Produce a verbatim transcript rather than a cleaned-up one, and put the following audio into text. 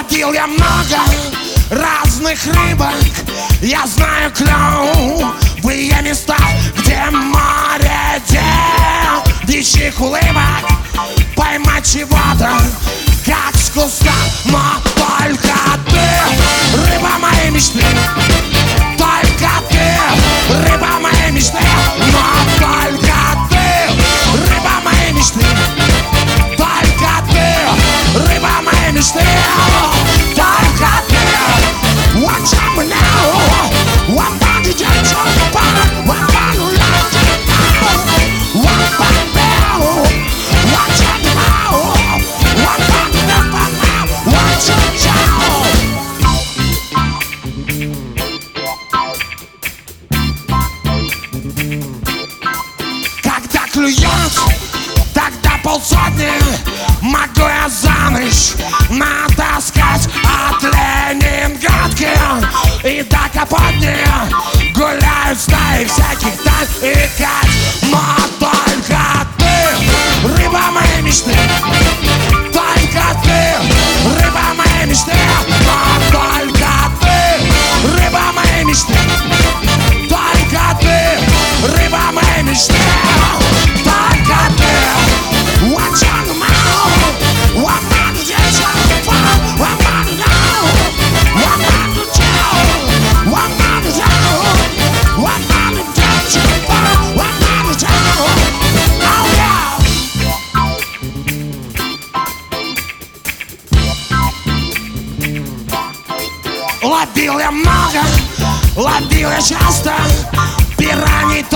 Ловил я много разных рыбок, я знаю клевые места, где море дел, дичьих улыбок. Поймать чего-то, как с куста, но только ты, рыба моей мечты. Только ты, рыба моей мечты. Но только ты, рыба моей мечты. Только ты, рыба моей мечты. Только ты. Watch out now. What about you just jump on? What about you love it now? What about now? Watch out now. What about you love it now? Watch out now. Когда клюет, тогда полсотни могу я за ночь натаскать от Ленинградки и до Капотни. Гуляют стаи всяких даль и кать. Но только ты, рыба моей мечты. Только ты, рыба моей мечты. Но только ты, рыба моей мечты. Только ты, рыба моей мечты. Только ты. Watch out now. What about the jump on? What about the now? What about the jump? What about the jump? What about the jump on? What about the jump? Oh yeah. Ловил я много, ловил я часто пираний